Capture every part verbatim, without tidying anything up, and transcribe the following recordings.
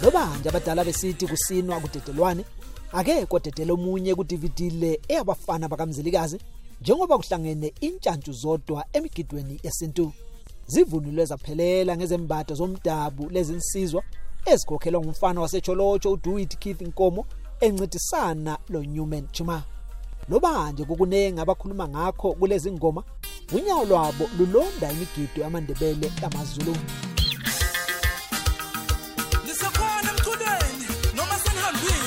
Lobanje abadala besithi kusinwa kudedelwane ake kodedela omunye ku D V D le eyabafana bakaMzilikazi njengoba kuhlangene intshantshu zodwa emigidweni yesintu. Zivunulwe zaphelela ngezembatho zomdabu lezinsizwa ezikhokhelwa ngumfana waseCholocho uDuit Keith Nkomo encintisana lo Newman Chuma. Lobanje kukunenga abakhuluma ngakho kulezi ngoma unyawo lwabo lulonda imigido yamaNdebele yamaZulu. Nisakhona emculweni noma senihambile.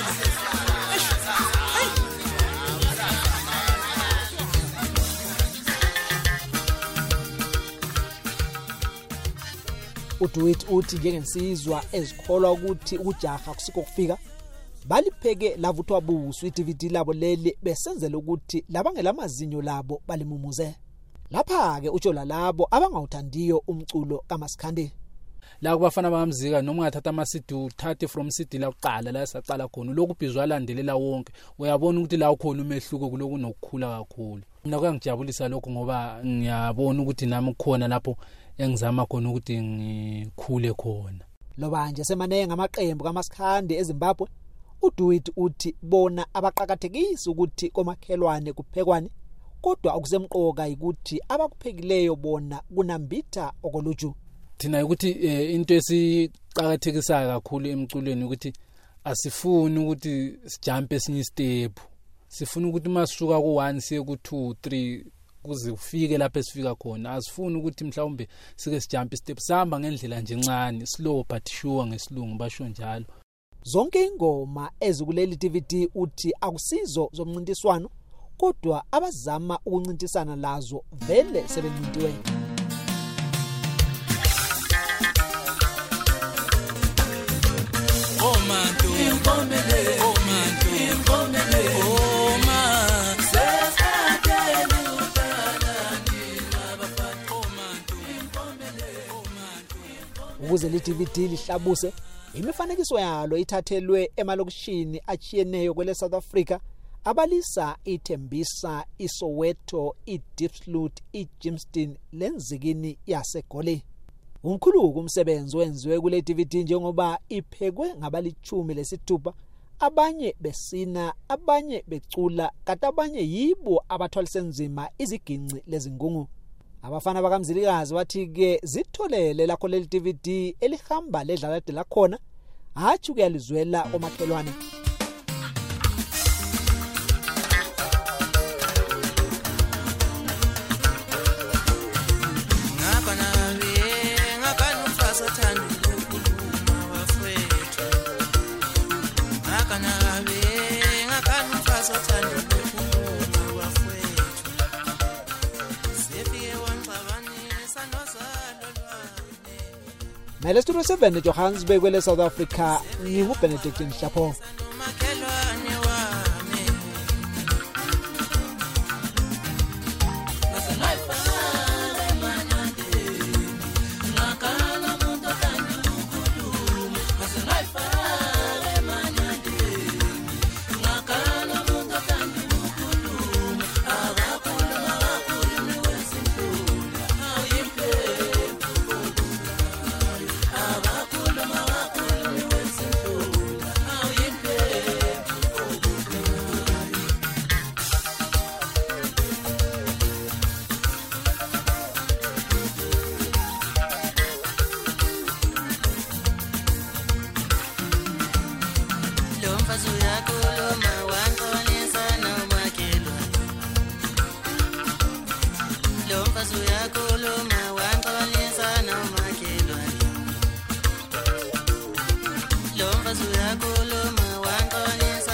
uDuit uthi njengensizwa ezikholwa ukuthi ukujaha kusiko kufika balipheke lavuthwa busu i-D V D labo leli besenzela ukuthi labangelamazinyo labo balimumuze. Lapha ke utsho lalabo abangawuthandiyo umculo kaMasikhandi. La kubafana bamzika noma ungathatha amasidu uthathe from C D la kuqala la saqala khona lokubhizwa landelela wonke uyabona ukuthi la ukhona umehluko kuloku nokukhula kakhulu. Mina kuyangijabulisa lokho ngoba ngiyabona ukuthi nami kukhona lapho engizama khona ukuthi ngikhule khona. Lobanje semanenga amaqembu kaMasikhandi eZimbabwe. uDuit uthi bona abaqhakathekisa ukuthi komakhelwane kuphekwane kodwa akusemqoka ukuthi abakuphekileyo bona kunambitha okoluju. Thina ukuthi into esiqhakathekisa kakhulu emculweni ukuthi asifuni ukuthi sijump esinye step. Sifuna ukuthi masuka ku one siye ku two three kuze ufike lapho esifika khona. Asifuni ukuthi mhlawumbe sike sijump step sihamba ngendlela nje encane slow but sure ngesilungu basho njalo. Zonke ingoma ezikuleli D V D uthi akusizo zomncintiswano kodwa abazama ukuncintisana lazo vele sebencintiwe. Oh mantu inkomele oh mantu inkomele oh ma sesakele utalani abafana oh mantu inkomele oh mantu. Ukuze le D V D lihlabuse imifanekiso yalo ithathelwe emalokishini achiyeneyo kwele South Africa abalisa iThembisa, iSoweto, iDiepsloot, iJimston lenzikini yaseGoli. Umkhulu umsebenzi wenziwe kule D V D njengoba iphekwe ngabalichumi lesithupha abanye besina abanye becula kanti abanye yibo abathwalise nzima iziginci lezingungu. Abafana bakaMzilikazi wathi ke zitholele lakho leli D V D elihamba ledlala de lakhona hathi kuyalizwela omakhelwane. Mele studio seven Johannesburg kwele South Africa ngingu Benedict Nhlapo.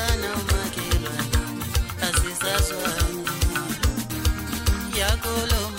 Yakolo